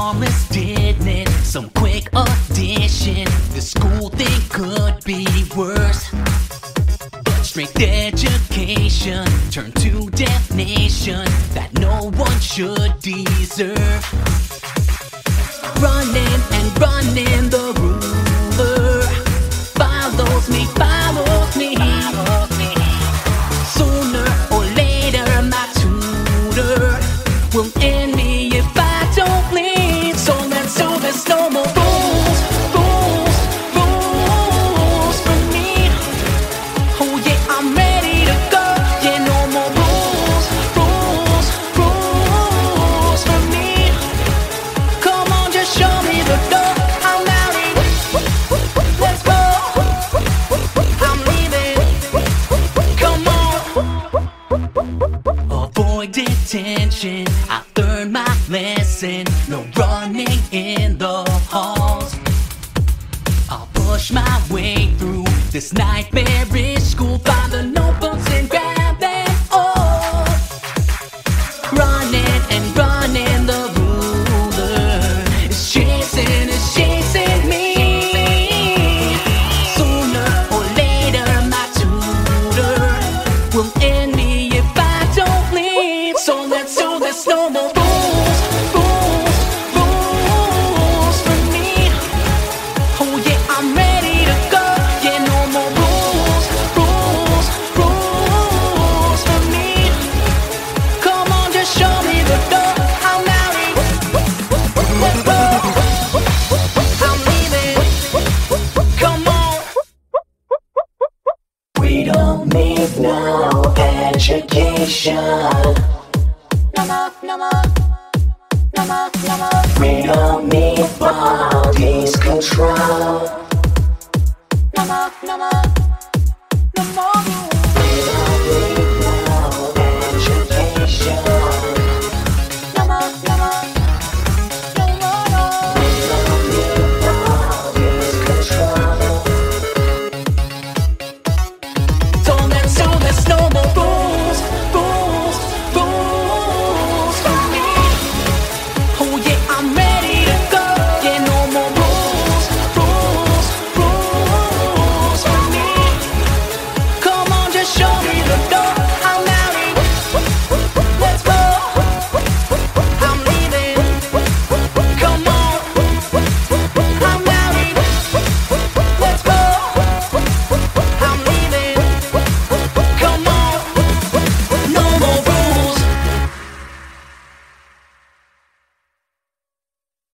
harmless, didn't it? Some quick addition. The school thing could be worse. But strict education turned to damnation that no one should deserve. Running and running, the ruler follows me, follows me. Sooner or later, my tutor will end me if I don't leave. So there's no more rules, rules, rules for me. Oh yeah, I'm ready to go. Yeah, no more rules, rules, rules for me. Come on, just show me the door. I'm out here. Let's go. I'm leaving. Come on. Avoid detention. I learned my lesson. No running in the halls. I'll push my way through this nightmarish school. Find the notebooks and grab them all. Running and running, the ruler is chasing me. Sooner or later, my tutor will end me if I don't leave. So there's no more rules, rules, rules for me. Oh yeah, I'm ready to go. Yeah, no more rules, rules, rules for me. Come on, just show me the door. I'm out here. Let's go. I'm leaving. Come on. We don't need no education. No more, no more, no more, no more. We don't need police control. No more, no more.